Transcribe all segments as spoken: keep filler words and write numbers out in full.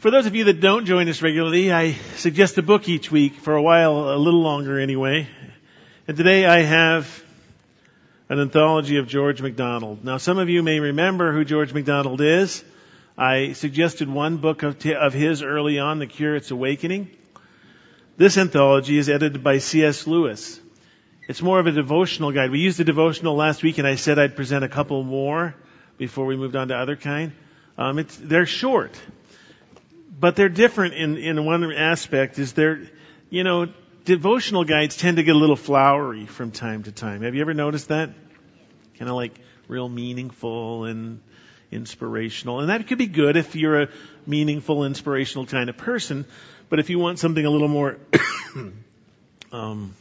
For those of you that don't join us regularly, I suggest a book each week, for a while, a little longer anyway. And today I have an anthology of George MacDonald. Now, some of you may remember who George MacDonald is. I suggested one book of, t- of his early on, The Curate's Awakening. This anthology is edited by C S Lewis. It's more of a devotional guide. We used a devotional last week, and I said I'd present a couple more before we moved on to other kind. Um, it's, they're short. But they're different in, in one aspect is they're, you know, devotional guides tend to get a little flowery from time to time. Have you ever noticed that? Kind of like real meaningful and inspirational. And that could be good if you're a meaningful, inspirational kind of person. But if you want something a little more um,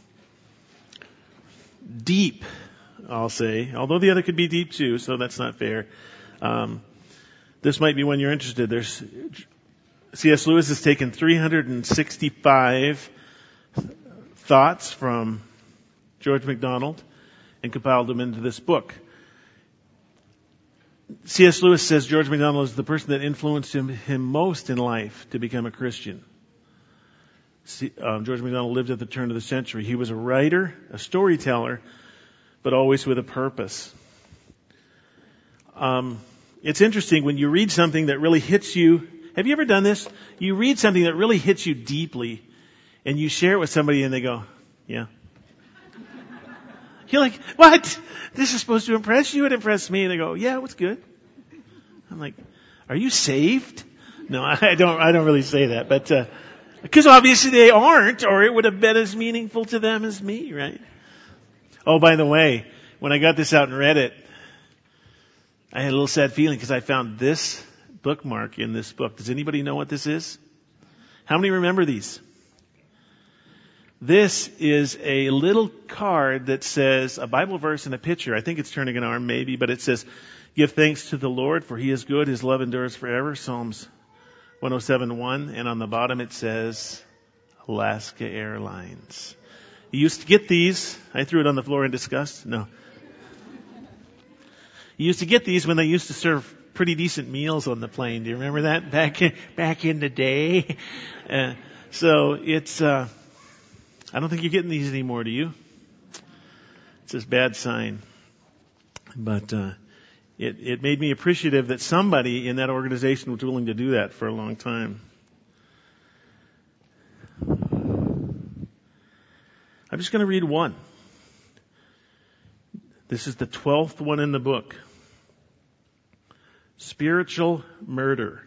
deep, I'll say, although the other could be deep too, so that's not fair. Um, this might be one you're interested. There's C S Lewis has taken three hundred sixty-five thoughts from George MacDonald and compiled them into this book. C S Lewis says George MacDonald is the person that influenced him, him most in life to become a Christian. See, um, George MacDonald lived at the turn of the century. He was a writer, a storyteller, but always with a purpose. Um, it's interesting when you read something that really hits you. Have you ever done this? You read something that really hits you deeply, and you share it with somebody, and they go, yeah. You're like, what? This is supposed to impress you? It impressed me. And they go, yeah, it was good. I'm like, are you saved? No, I don't, I don't really say that, but, uh, because obviously they aren't, or it would have been as meaningful to them as me, right? Oh, by the way, when I got this out and read it, I had a little sad feeling because I found this bookmark in this book. Does anybody know what this is? How many remember these? This is a little card that says a Bible verse and a picture. I think it's turning an arm maybe, but it says, give thanks to the Lord for he is good. His love endures forever. Psalms one oh seven one. And on the bottom it says Alaska Airlines. You used to get these. I threw it on the floor in disgust. No. You used to get these when they used to serve pretty decent meals on the plane. Do you remember that back in, back in the day? Uh, so it's, uh, I don't think you're getting these anymore, do you? It's a bad sign. But, uh, it, it made me appreciative that somebody in that organization was willing to do that for a long time. I'm just going to read one. This is the twelfth one in the book. Spiritual murder.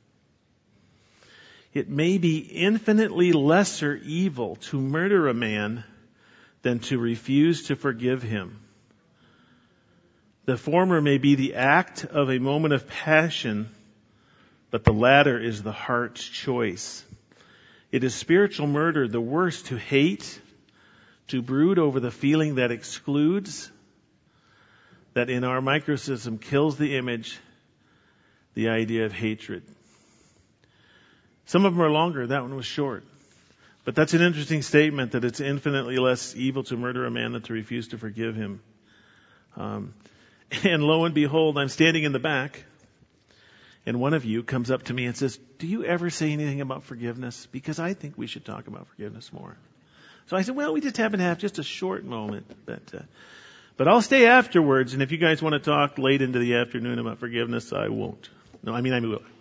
It may be infinitely lesser evil to murder a man than to refuse to forgive him. The former may be the act of a moment of passion, but the latter is the heart's choice. It is spiritual murder, the worst, to hate, to brood over the feeling that excludes, that in our microcosm kills the image, the idea of hatred. Some of them are longer. That one was short. But that's an interesting statement that it's infinitely less evil to murder a man than to refuse to forgive him. Um, and lo and behold, I'm standing in the back, and one of you comes up to me and says, do you ever say anything about forgiveness? Because I think we should talk about forgiveness more. So I said, well, we just happen to have just a short moment. But, uh, but I'll stay afterwards, and if you guys want to talk late into the afternoon about forgiveness, I won't. No, I mean, I will.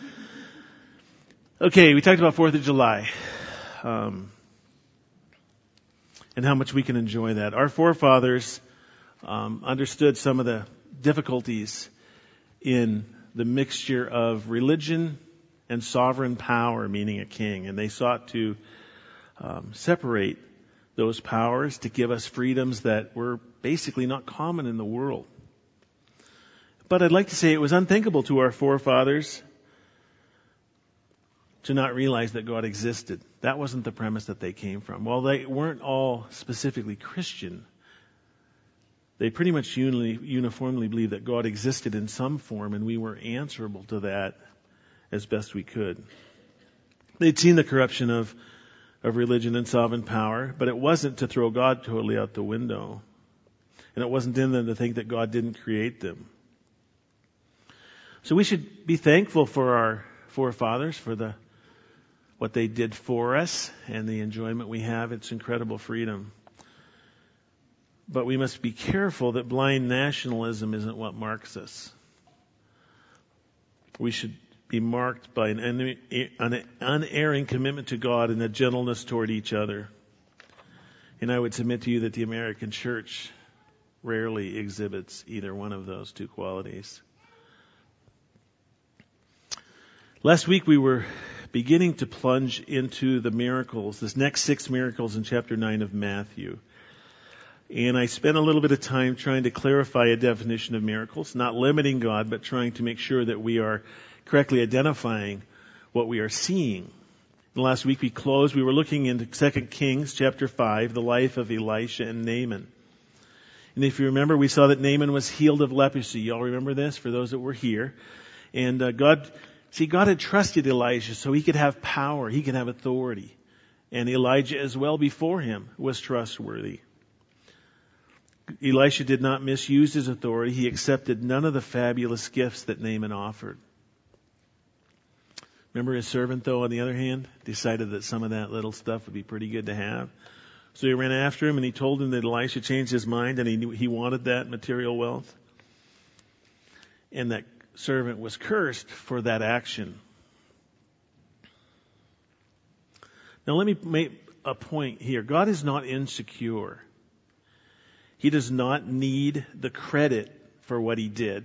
Okay, we talked about fourth of July. Um, and how much we can enjoy that. Our forefathers um, understood some of the difficulties in the mixture of religion and sovereign power, meaning a king. And they sought to um, separate those powers to give us freedoms that were basically not common in the world. But I'd like to say it was unthinkable to our forefathers to not realize that God existed. That wasn't the premise that they came from. While they weren't all specifically Christian, they pretty much uni- uniformly believed that God existed in some form, and we were answerable to that as best we could. They'd seen the corruption of, of religion and sovereign power, but it wasn't to throw God totally out the window. And it wasn't in them to think that God didn't create them. So we should be thankful for our forefathers for the what they did for us and the enjoyment we have. It's incredible freedom. But we must be careful that blind nationalism isn't what marks us. We should be marked by an unerring commitment to God and a gentleness toward each other. And I would submit to you that the American church rarely exhibits either one of those two qualities. Last week we were beginning to plunge into the miracles, this next six miracles in chapter nine of Matthew. And I spent a little bit of time trying to clarify a definition of miracles, not limiting God, but trying to make sure that we are correctly identifying what we are seeing. And last week we closed, we were looking into Second Kings chapter five, the life of Elisha and Naaman. And if you remember, we saw that Naaman was healed of leprosy. Y'all remember this, for those that were here? And uh, God... See, God had trusted Elijah so he could have power, he could have authority. And Elijah as well before him was trustworthy. Elisha did not misuse his authority. He accepted none of the fabulous gifts that Naaman offered. Remember his servant, though, on the other hand, decided that some of that little stuff would be pretty good to have. So he ran after him and he told him that Elisha changed his mind and he knew he wanted that material wealth. And that servant was cursed for that action. Now let me make a point here. God is not insecure. He does not need the credit for what he did.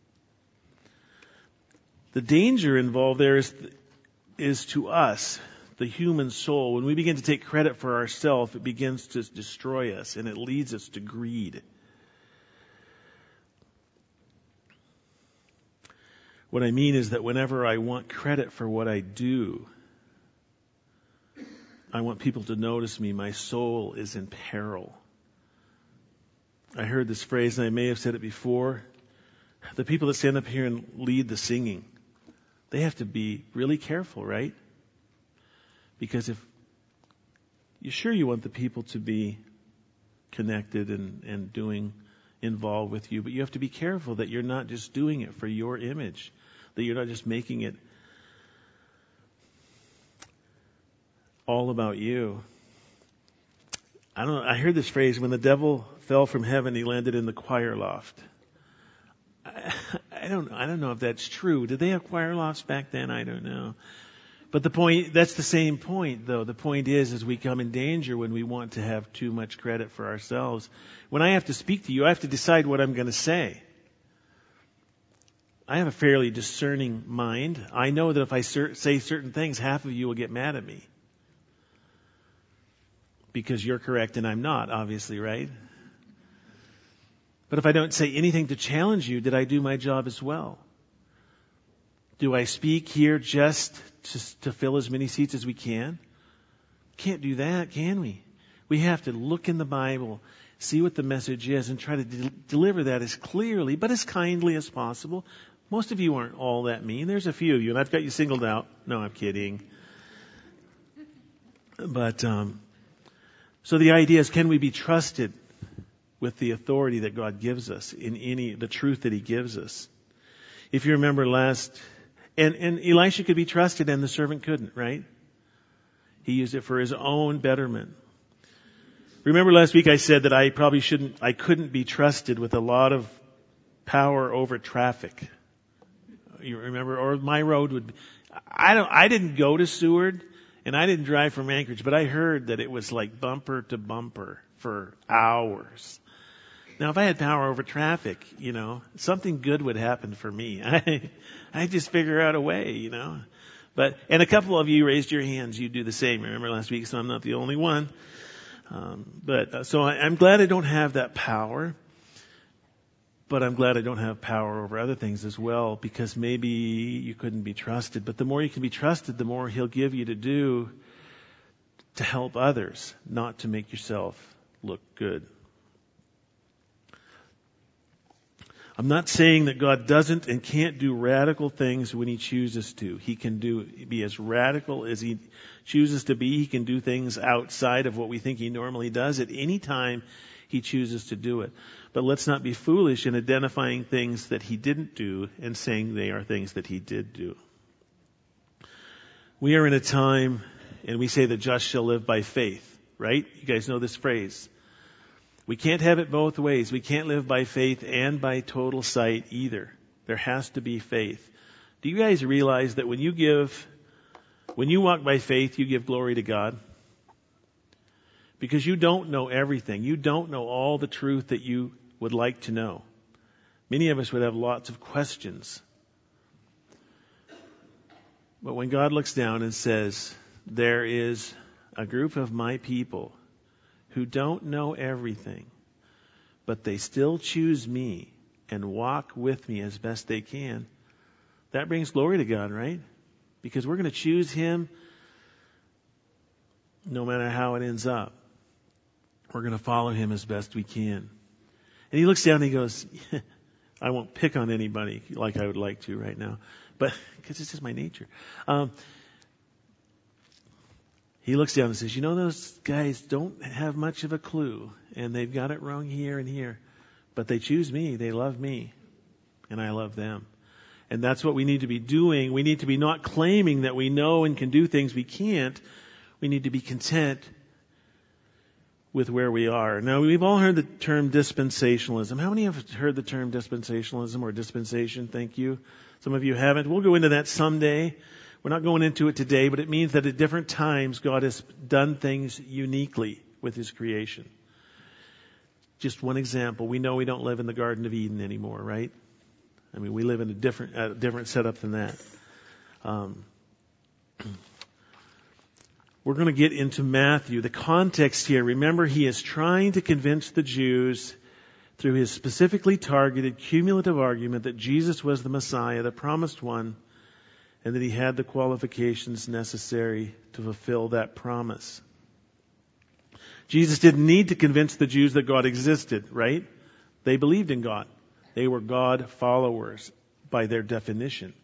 The danger involved there is, is to us, the human soul. When we begin to take credit for ourselves, it begins to destroy us and it leads us to greed. What I mean is that whenever I want credit for what I do, I want people to notice me. My soul is in peril. I heard this phrase, and I may have said it before. The people that stand up here and lead the singing, they have to be really careful, right? Because if you're sure you want the people to be connected and, and doing, involved with you, but you have to be careful that you're not just doing it for your image. That you're not just making it all about you. I don't know, I heard this phrase, when the devil fell from heaven, he landed in the choir loft. I, I don't I don't know if that's true. Did they have choir lofts back then? I don't know. But the point, that's the same point though. The point is, is we come in danger when we want to have too much credit for ourselves. When I have to speak to you, I have to decide what I'm going to say. I have a fairly discerning mind. I know that if I cer- say certain things, half of you will get mad at me. Because you're correct and I'm not, obviously, right? But if I don't say anything to challenge you, did I do my job as well? Do I speak here just to, to fill as many seats as we can? Can't do that, can we? We have to look in the Bible, see what the message is, and try to de- deliver that as clearly, but as kindly as possible. Most of you aren't all that mean. There's a few of you, and I've got you singled out. No, I'm kidding. But, um, so the idea is, can we be trusted with the authority that God gives us in any, the truth that he gives us? If you remember last, and, and Elisha could be trusted and the servant couldn't, right? He used it for his own betterment. Remember last week I said that I probably shouldn't, I couldn't be trusted with a lot of power over traffic. You remember, or my road would, I don't, I didn't go to Seward and I didn't drive from Anchorage, but I heard that it was like bumper to bumper for hours. Now, if I had power over traffic, you know, something good would happen for me. I, I just figure out a way, you know. But, and a couple of you raised your hands. You do the same. Remember last week, so I'm not the only one. Um, but, uh, so I, I'm glad I don't have that power. But I'm glad I don't have power over other things as well, because maybe you couldn't be trusted. But the more you can be trusted, the more he'll give you to do to help others, not to make yourself look good. I'm not saying that God doesn't and can't do radical things when he chooses to. He can do, be as radical as he chooses to be. He can do things outside of what we think he normally does at any time he chooses to do it. But let's not be foolish in identifying things that he didn't do and saying they are things that he did do. We are in a time, and we say the just shall live by faith, right? You guys know this phrase. We can't have it both ways. We can't live by faith and by total sight either. There has to be faith. Do you guys realize that when you give, when you walk by faith, you give glory to God? Because you don't know everything. You don't know all the truth that you would like to know. Many of us would have lots of questions. But when God looks down and says, there is a group of my people who don't know everything, but they still choose me and walk with me as best they can, that brings glory to God, right? Because we're going to choose Him no matter how it ends up. We're going to follow Him as best we can. And He looks down and He goes, I won't pick on anybody like I would like to right now, but because it's just my nature. Um, he looks down and says, you know, those guys don't have much of a clue, and they've got it wrong here and here, but they choose me, they love me, and I love them. And that's what we need to be doing. We need to be not claiming that we know and can do things we can't. We need to be content with where we are. Now, we've all heard the term dispensationalism. How many have heard the term dispensationalism or dispensation? Thank you. Some of you haven't. We'll go into that someday. We're not going into it today, but it means that at different times God has done things uniquely with His creation. Just one example. We know we don't live in the Garden of Eden anymore, right? I mean, we live in a different, a different setup than that. Um, We're going to get into Matthew. The context here, remember, he is trying to convince the Jews through his specifically targeted cumulative argument that Jesus was the Messiah, the promised one, and that he had the qualifications necessary to fulfill that promise. Jesus didn't need to convince the Jews that God existed, right? They believed in God. They were God followers by their definition.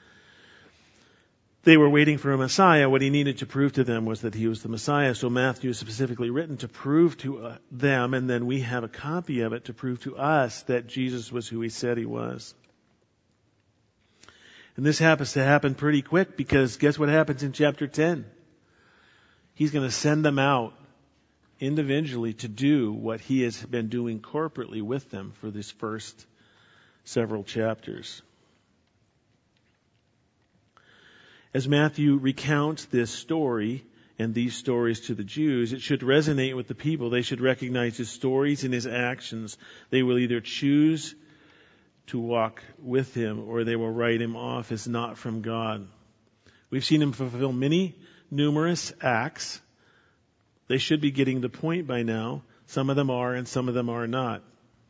They were waiting for a Messiah. What he needed to prove to them was that he was the Messiah. So Matthew is specifically written to prove to uh, them, and then we have a copy of it to prove to us that Jesus was who he said he was. And this happens to happen pretty quick, because guess what happens in chapter ten? He's going to send them out individually to do what he has been doing corporately with them for these first several chapters. As Matthew recounts this story and these stories to the Jews, it should resonate with the people. They should recognize his stories and his actions. They will either choose to walk with him, or they will write him off as not from God. We've seen him fulfill many numerous acts. They should be getting the point by now. Some of them are and some of them are not.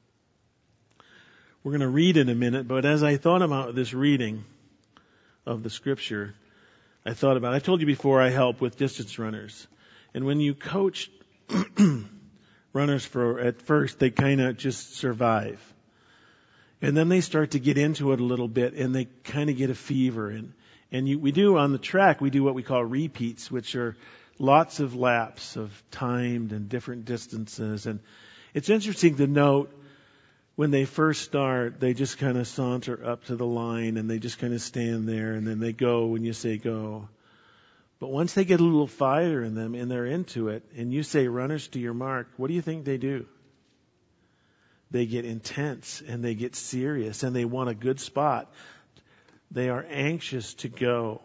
We're going to read in a minute, but as I thought about this reading of the scripture, I thought about, I told you before I help with distance runners. And when you coach runners for, at first, they kind of just survive. And then they start to get into it a little bit, and they kind of get a fever. And, and you, we do on the track, we do what we call repeats, which are lots of laps of timed and different distances. And it's interesting to note, when they first start, they just kind of saunter up to the line and they just kind of stand there, and then they go when you say go. But once they get a little fire in them and they're into it, and you say runners to your mark, what do you think they do? They get intense and they get serious and they want a good spot. They are anxious to go.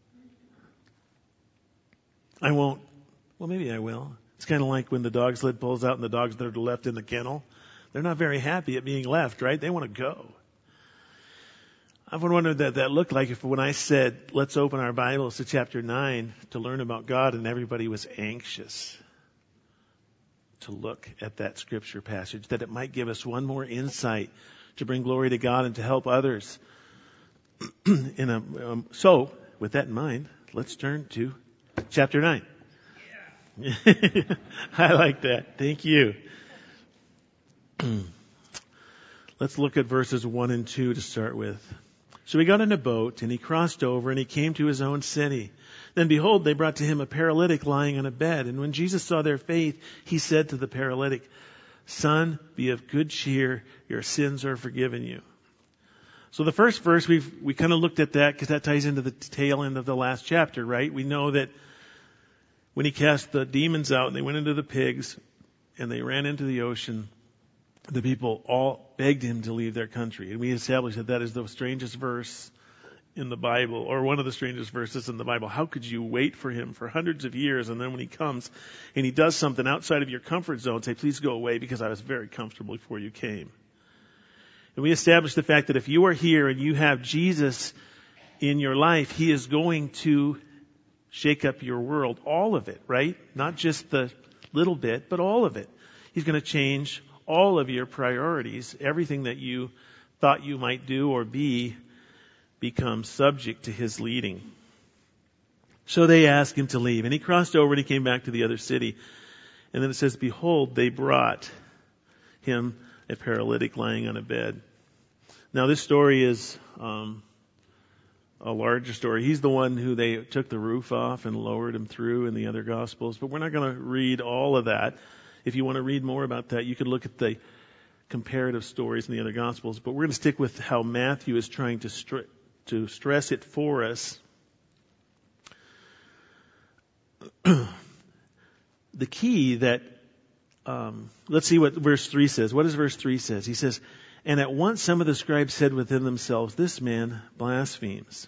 I won't, well maybe I will. It's kind of like when the dog sled pulls out and the dogs that are left in the kennel. They're not very happy at being left, right? They want to go. I've wondered that that looked like if when I said, let's open our Bibles to chapter nine to learn about God, and everybody was anxious to look at that scripture passage, that it might give us one more insight to bring glory to God and to help others. in a, um, so, with that in mind, let's turn to chapter nine. Yeah. I like that. Thank you. Let's look at verses one and two to start with. So he got in a boat, and he crossed over, and he came to his own city. Then behold, they brought to him a paralytic lying on a bed. And when Jesus saw their faith, he said to the paralytic, Son, be of good cheer, your sins are forgiven you. So the first verse, we've, we kind of looked at that because that ties into the tail end of the last chapter, right? We know that when he cast the demons out and they went into the pigs and they ran into the ocean, the people all begged him to leave their country. And we established that that is the strangest verse in the Bible, or one of the strangest verses in the Bible. How could you wait for him for hundreds of years, and then when he comes and he does something outside of your comfort zone, say, please go away because I was very comfortable before you came. And we established the fact that if you are here and you have Jesus in your life, he is going to shake up your world, all of it, right? Not just the little bit, but all of it. He's going to change all of your priorities. Everything that you thought you might do or be becomes subject to his leading. So they asked him to leave, and he crossed over and he came back to the other city. And then it says, behold, they brought him a paralytic lying on a bed. Now this story is um, a larger story. He's the one who they took the roof off and lowered him through in the other Gospels. But we're not going to read all of that. If you want to read more about that, you could look at the comparative stories in the other Gospels. But we're going to stick with how Matthew is trying to stri- to stress it for us. The key that, um, let's see what verse three says. What does verse three says? He says, and at once some of the scribes said within themselves, this man blasphemes.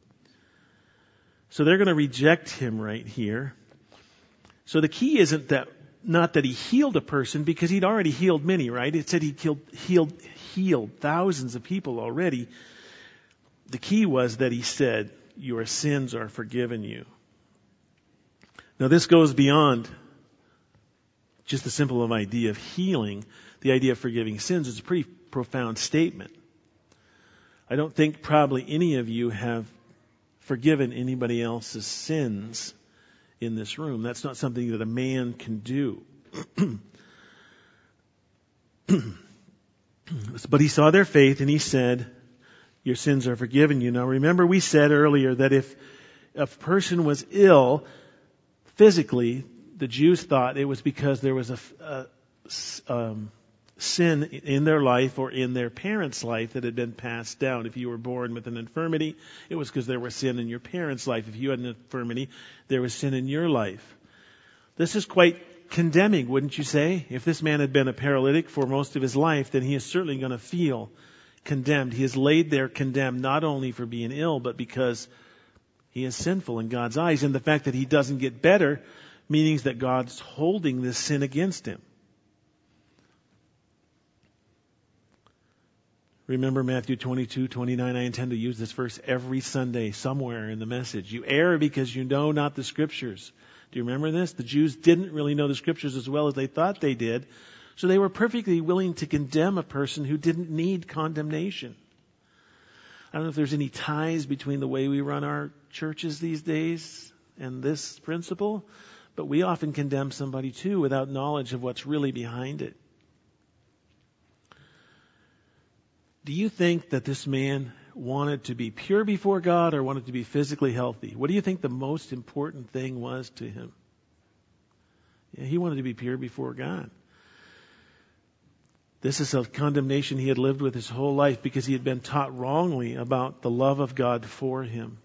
So they're going to reject him right here. So the key isn't that, not that he healed a person, because he'd already healed many, right? It said he killed, healed, healed thousands of people already. The key was that he said, your sins are forgiven you. Now this goes beyond just the simple idea of healing. The idea of forgiving sins is a pretty profound statement. I don't think probably any of you have forgiven anybody else's sins in this room. That's not something that a man can do. But he saw their faith and he said, your sins are forgiven you. Now remember, we said earlier that if a person was ill physically, the Jews thought it was because there was a, a um, sin in their life or in their parents' life that had been passed down. If you were born with an infirmity, it was because there was sin in your parents' life. If you had an infirmity, there was sin in your life. This is quite condemning, wouldn't you say? If this man had been a paralytic for most of his life, then he is certainly going to feel condemned. He is laid there condemned not only for being ill, but because he is sinful in God's eyes. And the fact that he doesn't get better means that God's holding this sin against him. Remember Matthew twenty-two, twenty-nine. I intend to use this verse every Sunday somewhere in the message. You err because you know not the Scriptures. Do you remember this? The Jews didn't really know the Scriptures as well as they thought they did. So they were perfectly willing to condemn a person who didn't need condemnation. I don't know if there's any ties between the way we run our churches these days and this principle, but we often condemn somebody too without knowledge of what's really behind it. Do you think that this man wanted to be pure before God or wanted to be physically healthy? What do you think the most important thing was to him? Yeah, he wanted to be pure before God. This is a condemnation he had lived with his whole life because he had been taught wrongly about the love of God for him.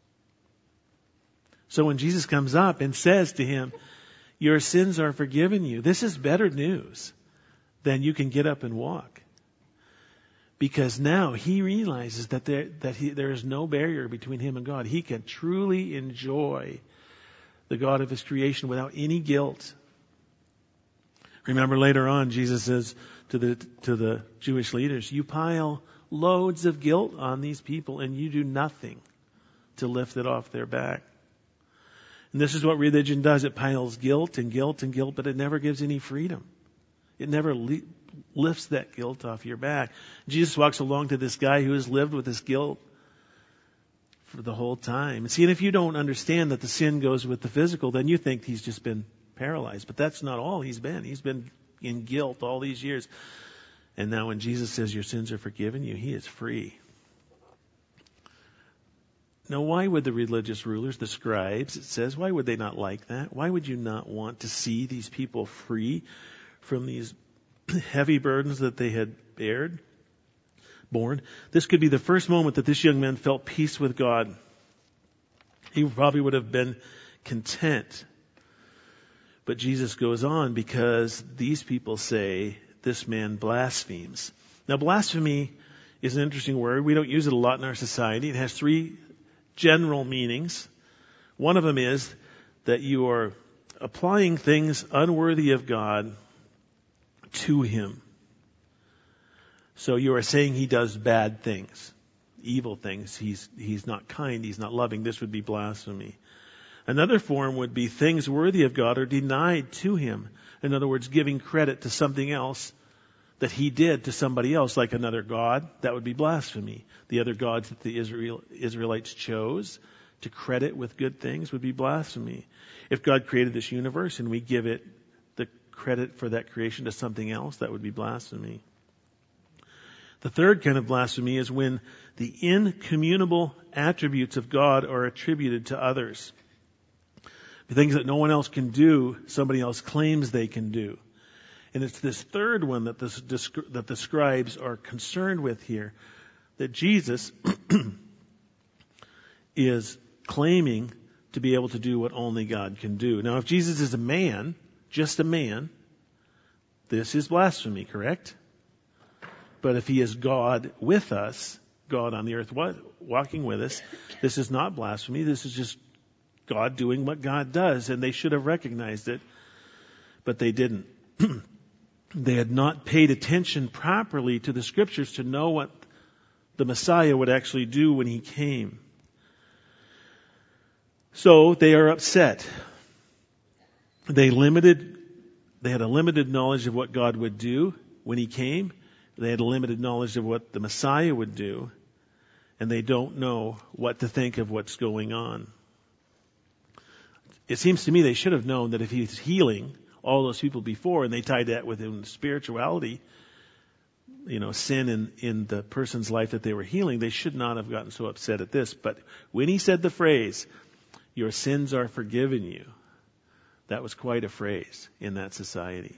So when Jesus comes up and says to him, your sins are forgiven you, this is better news than you can get up and walk. Because now he realizes that there, that he, there is no barrier between him and God. He can truly enjoy the God of his creation without any guilt. Remember later on, Jesus says to the, to the Jewish leaders, you pile loads of guilt on these people and you do nothing to lift it off their back. And this is what religion does. It piles guilt and guilt and guilt, but it never gives any freedom. It never le- lifts that guilt off your back. Jesus walks along to this guy who has lived with this guilt for the whole time. And see, and if you don't understand that the sin goes with the physical, then you think he's just been paralyzed. But that's not all he's been. He's been in guilt all these years. And now when Jesus says your sins are forgiven you, he is free. Now, why would the religious rulers, the scribes, it says, why would they not like that? Why would you not want to see these people free from these heavy burdens that they had bared? born. This could be the first moment that this young man felt peace with God. He probably would have been content. But Jesus goes on because these people say this man blasphemes. Now, blasphemy is an interesting word. We don't use it a lot in our society. It has three general meanings. One of them is that you are applying things unworthy of God to him. So you are saying he does bad things, evil things. He's, he's not kind. He's not loving. This would be blasphemy. Another form would be things worthy of God are denied to him. In other words, giving credit to something else that he did to somebody else, like another god. That would be blasphemy. The other gods that the Israel, Israelites chose to credit with good things would be blasphemy. If God created this universe and we give it the credit for that creation to something else, that would be blasphemy. The third kind of blasphemy is when the incommunicable attributes of God are attributed to others. The things that no one else can do, somebody else claims they can do. And it's this third one that, this, that the scribes are concerned with here, that Jesus is claiming to be able to do what only God can do. Now, if Jesus is a man, just a man, this is blasphemy, correct? But if he is God with us, God on the earth walking with us, this is not blasphemy. This is just God doing what God does, and they should have recognized it, but they didn't. They had not paid attention properly to the scriptures to know what the Messiah would actually do when he came. So they are upset. They limited, they had a limited knowledge of what God would do when he came. They had a limited knowledge of what the Messiah would do, and they don't know what to think of what's going on. It seems to me they should have known that if he's healing all those people before, and they tied that within spirituality, you know, sin in, in the person's life that they were healing, they should not have gotten so upset at this. But when he said the phrase, "Your sins are forgiven you," that was quite a phrase in that society.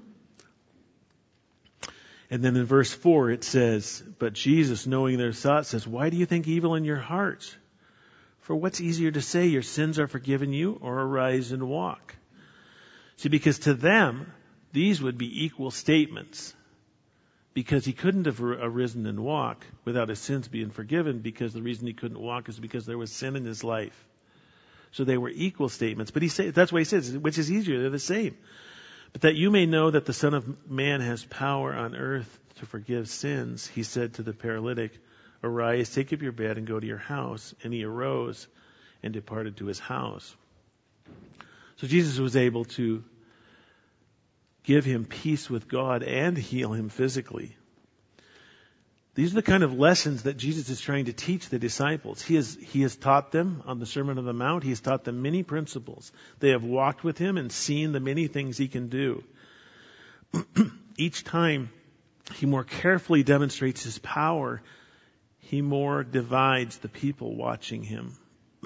And then in verse four it says, "But Jesus, knowing their thoughts, says, 'Why do you think evil in your hearts? For what's easier to say, your sins are forgiven you, or arise and walk?'" See, because to them, these would be equal statements. Because he couldn't have arisen and walk without his sins being forgiven, because the reason he couldn't walk is because there was sin in his life. So they were equal statements. But he say, that's why he says, which is easier, they're the same. "But that you may know that the Son of Man has power on earth to forgive sins," he said to the paralytic, "Arise, take up your bed and go to your house." And he arose and departed to his house. So Jesus was able to give him peace with God and heal him physically. These are the kind of lessons that Jesus is trying to teach the disciples. He has, he has taught them on the Sermon on the Mount. He has taught them many principles. They have walked with him and seen the many things he can do. Each time he more carefully demonstrates his power, he more divides the people watching him.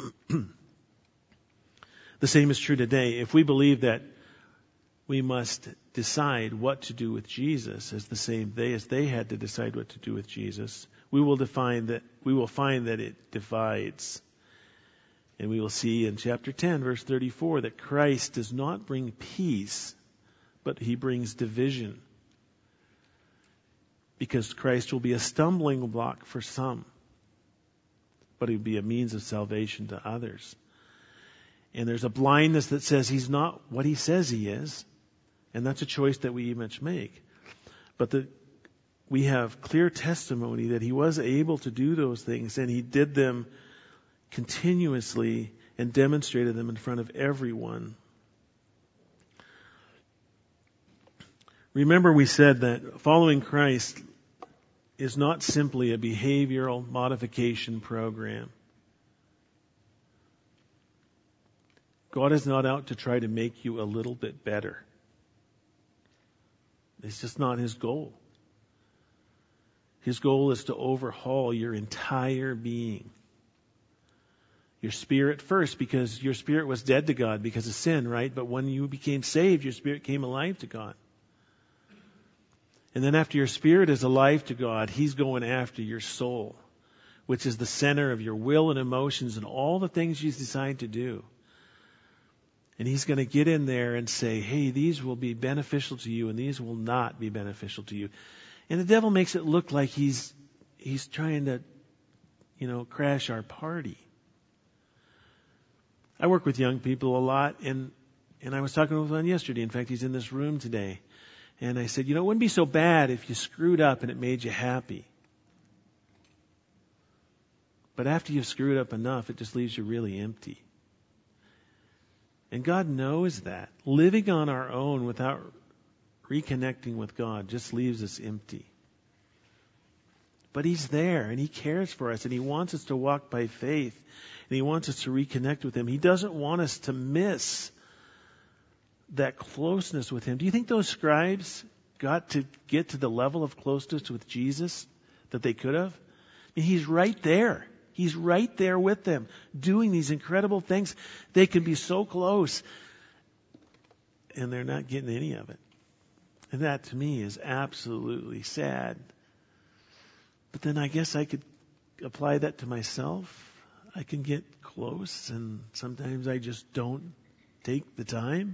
The same is true today. If we believe that we must decide what to do with Jesus as the same day as they had to decide what to do with Jesus, we will define that, we will find that it divides. And we will see in chapter ten, verse thirty-four, that Christ does not bring peace, but he brings division. Because Christ will be a stumbling block for some, but he will be a means of salvation to others. And there's a blindness that says he's not what he says he is. And that's a choice that we each make. But the, we have clear testimony that he was able to do those things, and he did them continuously and demonstrated them in front of everyone. Remember, we said that following Christ is not simply a behavioral modification program. God is not out to try to make you a little bit better. It's just not his goal. His goal is to overhaul your entire being. Your spirit first, because your spirit was dead to God because of sin, right? But when you became saved, your spirit came alive to God. And then after your spirit is alive to God, He's going after your soul, which is the center of your will and emotions and all the things you decide to do. And He's going to get in there and say, hey, these will be beneficial to you and these will not be beneficial to you. And the devil makes it look like he's he's trying to, you know, crash our party. I work with young people a lot, and and I was talking with one yesterday. In fact, he's in this room today. And I said, you know, it wouldn't be so bad if you screwed up and it made you happy. But after you've screwed up enough, it just leaves you really empty. And God knows that. Living on our own without reconnecting with God just leaves us empty. But He's there, and He cares for us, and He wants us to walk by faith, and He wants us to reconnect with Him. He doesn't want us to miss that closeness with Him. Do you think those scribes got to get to the level of closeness with Jesus that they could have? I mean, He's right there. He's right there with them, doing these incredible things. They can be so close, and they're not getting any of it. And that, to me, is absolutely sad. But then I guess I could apply that to myself. I can get close, and sometimes I just don't take the time.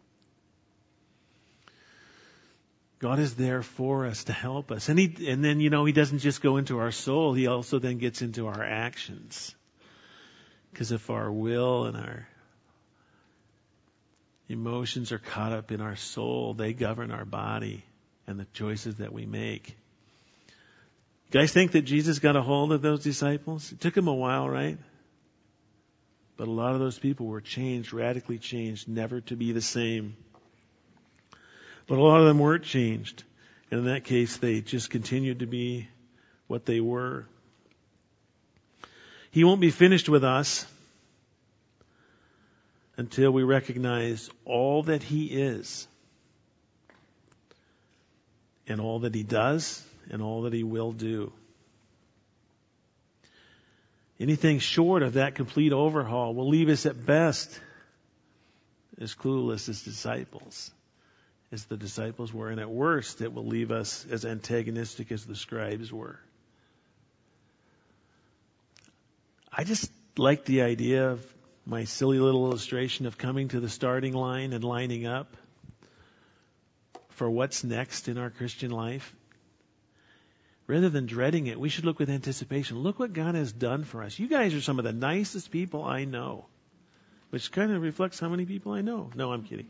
God is there for us to help us. And he, and then, you know, He doesn't just go into our soul. He also then gets into our actions. Because if our will and our emotions are caught up in our soul, they govern our body and the choices that we make. You guys think that Jesus got a hold of those disciples? It took Him a while, right? But a lot of those people were changed, radically changed, never to be the same. But a lot of them weren't changed. And in that case, they just continued to be what they were. He won't be finished with us until we recognize all that He is, and all that He does, and all that He will do. Anything short of that complete overhaul will leave us at best as clueless as disciples. As the disciples were, and at worst, it will leave us as antagonistic as the scribes were. I just like the idea of my silly little illustration of coming to the starting line and lining up for what's next in our Christian life. Rather than dreading it, we should look with anticipation. Look what God has done for us. You guys are some of the nicest people I know, which kind of reflects how many people I know. No, I'm kidding.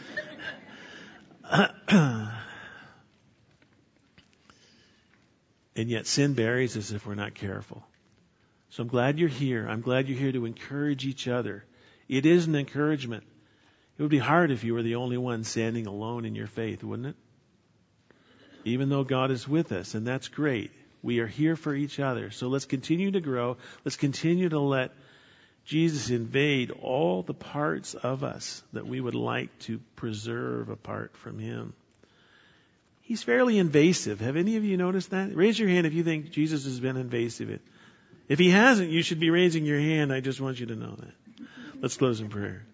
And yet sin buries us if we're not careful. So I'm glad you're here. I'm glad you're here to encourage each other. It is an encouragement. It would be hard if you were the only one standing alone in your faith, wouldn't it? Even though God is with us, and that's great. We are here for each other. So let's continue to grow. Let's continue to let Jesus invade all the parts of us that we would like to preserve apart from Him. He's fairly invasive. Have any of you noticed that? Raise your hand if you think Jesus has been invasive. If He hasn't, you should be raising your hand. I just want you to know that. Let's close in prayer.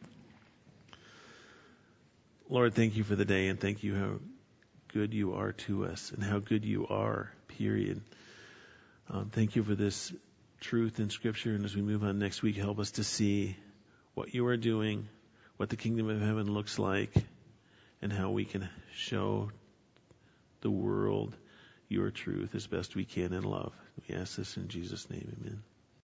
Lord, thank You for the day, and thank You how good You are to us and how good You are, period. Um, thank You for this truth in Scripture, and as we move on next week, help us to see what You are doing, what the kingdom of heaven looks like, and how we can show the world Your truth as best we can in love. We ask this in Jesus' name, amen.